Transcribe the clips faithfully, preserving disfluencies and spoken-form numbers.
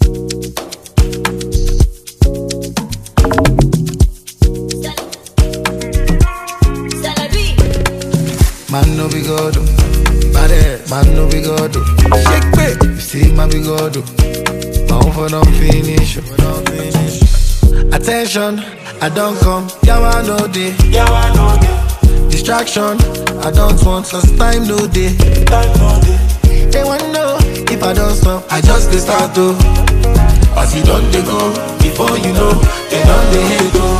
Man no be God, bad ass. Man no be God, shake me. You see man be God, my own for don't finish. Attention, I don't come. Yawa no day, yawa no day. Distraction, I don't want. Cause time no day, time no day. They wanna know if I don't stop. I just get start to. As you don't they go, before you know, they don't they hate go.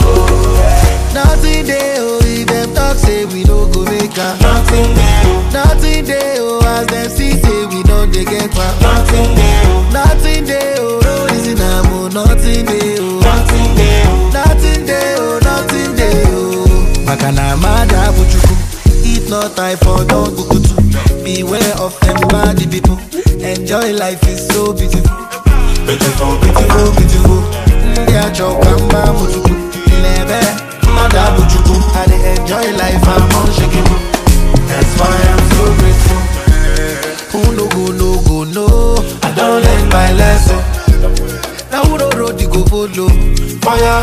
Nothing they oh, if them talk say we don't go make a. Nothing they oh, nothing they oh, as them see say we don't they get one. Nothing they oh, nothing they oh, no reason I'm oh, nothing they oh, nothing they oh, nothing they oh, nothing they oh. Makana mada bujuku, if not I for don't kukutu. Beware of them bad people. Enjoy life is so beautiful. Beautiful, beautiful, beautiful. Yeah, chokamba mujuku, lebe. I dey enjoy life, I'm unshakable. That's why I'm so grateful. Who no go, no go, no. I don't learn my lesson. Now who don't road you go follow? For your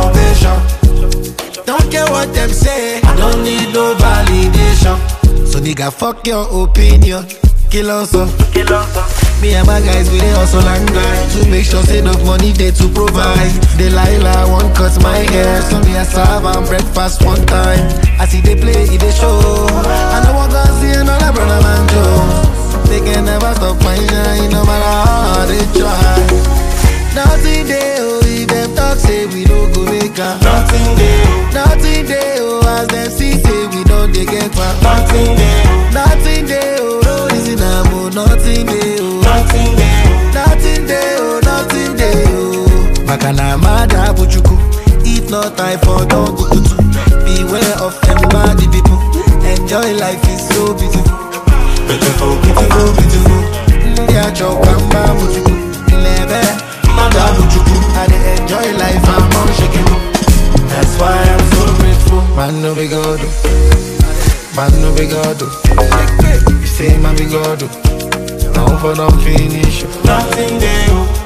information. Don't care what them say. I don't need no validation. So nigga, fuck your opinion. Kill us up. Kill us up. Me and my guys, we dey hustle and grind to make sure say enough money they to provide. Delilah won't cut my hair, so me I serve and breakfast one time. I see they play, it they show. I know what God see another brother man Joe. They can never stop my shine, no matter how hard they try. Nothing they oh, if them talk say we don't go make a. Nothing they oh, nothing they oh, as them see say we don't they get one. Nothing they oh, nothing they oh, no reason I'm oh, nothing they oh. Nothing there, nothing there, nothing there. Makana mada bujuku, if not I for don't go to. Beware of them bad people. Enjoy life is so beautiful. Beautiful, beautiful, beautiful. Yeah, chokamba bujuku, lebe mada bujuku. I dey enjoy life, I'm unshakable. That's why I'm so grateful. Man no be God, man no be God. You say man be God. Now for don't finish. Nothing they